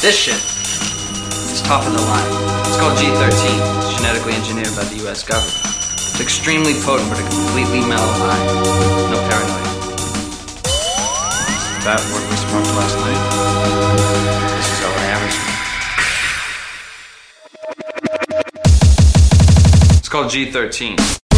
This shit is top of the line. It's called G13. It's genetically engineered by the US government. It's extremely potent, but a completely mellow high. No paranoia. Is that what we smoked last night? This is our average. It's called G13.